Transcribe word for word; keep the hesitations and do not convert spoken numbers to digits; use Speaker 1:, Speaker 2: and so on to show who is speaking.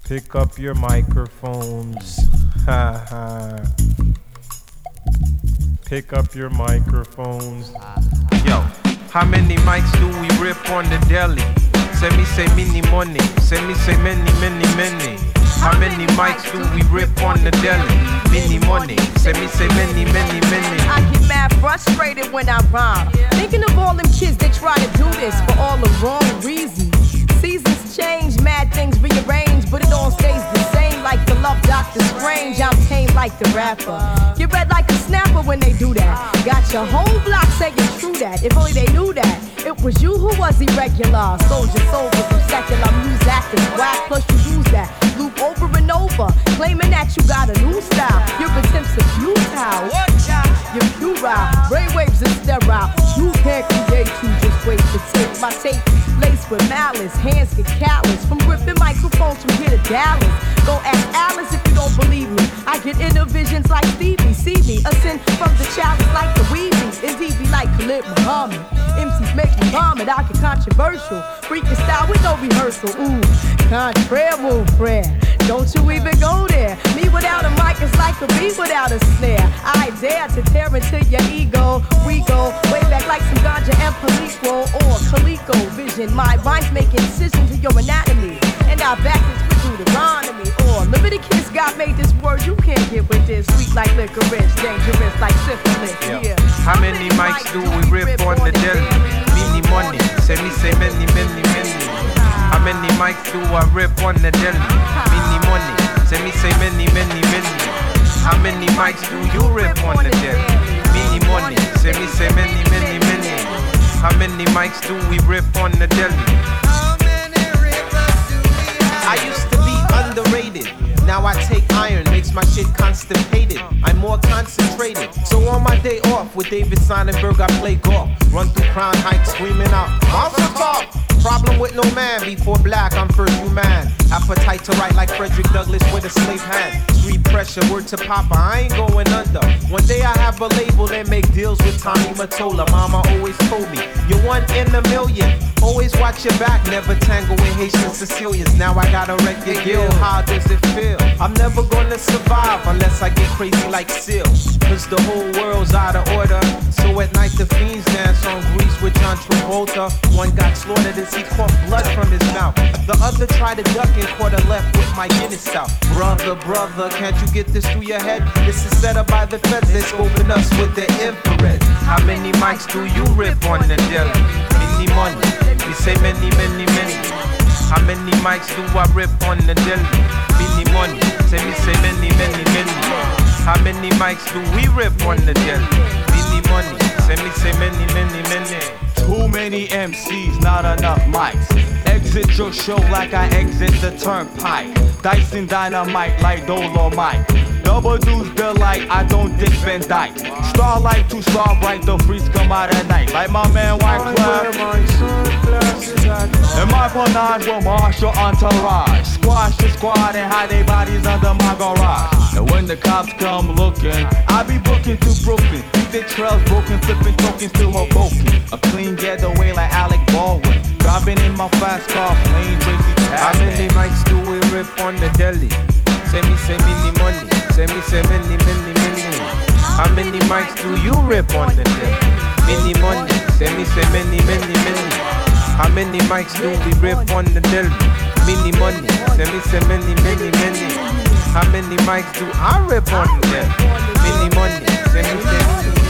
Speaker 1: Pick up your microphones. Ha ha. Pick up your microphones. Yo, how many mics do we rip on the deli? Send me say mini money. Send me say many, many, many. How many mics do we rip on the deli? Mini money. Send me say many, many, many.
Speaker 2: I get mad frustrated when I rhyme. Thinking of all them kids that try to do this for all the wrong reasons. Seasons change, mad things rearrange, but it all stays the same like the love Doctor Strange. I'm tame like the rapper. Get red like a snapper when they do that. Got your whole block saying true that. If only they knew that. It was you who was irregular. Sold your soul for some secular music and whack, plus you use that. Loop over and over, claiming that you got a new style. Your attempts are futile. You're puerile, brainwaves are sterile. You can't create, you just wait to take my tape. Laced with malice, hands get callous. From gripping microphones from here to Dallas. Go ask Alice if you don't believe me. I get inner visions like Stevie. See me, ascend from the chalice like the Weebies. Indeed be like Khalid Muhammad. M Cs make me vomit, I get controversial. Freaking style with no rehearsal. Ooh, contraire move, friend. Don't you even go there. Me without a mic is like a bee without a snare. I dare to tear into your ego. We go way back like some ganja and Palico or Calico vision. My rhymes make incisions to your anatomy. And I back this with Deuteronomy. Or Leviticus, God made this word, you can't get with this. Sweet like licorice, dangerous like syphilis. Yeah.
Speaker 1: How many mics do we rip on the deli? Mini money. Say me say many, many, many. How many mics do I rip on the deli? Mini money. Say me say many, many, many. How many mics do you rip on the deli? Mini money. Say me say many, many, many. How many mics do we rip on the deli?
Speaker 3: I used to be underrated. Now I take iron, makes my shit constipated. I'm more concentrated. So on my day off with David Sonnenberg, I play golf. Run through Crown Heights screaming out, Monster Talk! Problem with no man, before black, I'm first human. Appetite to write like Frederick Douglass with a slave hand. Street pressure, word to Papa, I ain't going under. One day I have a label and make deals with Tommy Mottola. Mama always told me, you're one in a million. Always watch your back, never tangle with Haitian Sicilians. Now I gotta wreck your gill, how does it feel? I'm never gonna survive unless I get crazy like Seal. Cause the whole world's out of order. So at night the fiends dance on Grease with John Travolta. One got slaughtered as he coughed blood from his mouth. The other tried to duck and caught a left with my Guinness stout. Brother, brother, can't you get this through your head? This is set up by the feds, they scoping us with the infrared.
Speaker 1: How many mics do you rip on the deli? Mini money. We say many, many, many. How many mics do I rip on the deli? Mini money. Say me say many, many, many. How many mics do we rip on the deli? Mini money. Say me say many, many, many.
Speaker 4: Too many M Cs, not enough mics. Exit your show like I exit the turnpike. Dyson dynamite like Dolomite. Double dudes bill like I don't dick Van Dyke. Starlight too star bright, the freaks come out at night. Like my man White Cloud. And my panage will marshal entourage. Squash the squad and hide their bodies under my garage. And when the cops come looking, I be booking to Brooklyn. Keep the trails broken, flipping tokens to Hoboken. A clean getaway like Alec Baldwin. Driving in my fast car, playing Tracy Chapman.
Speaker 1: How many mics do we rip on the deli? Say me say mini money. Say me say many, many, many. How many mics do you rip on the deli? Mini money. Say me say many, many, many. How many mics do we rip on the deli? Mini money. Say me say many, many, many. How many mics do I rip on the deli? Mini money. Say me say many.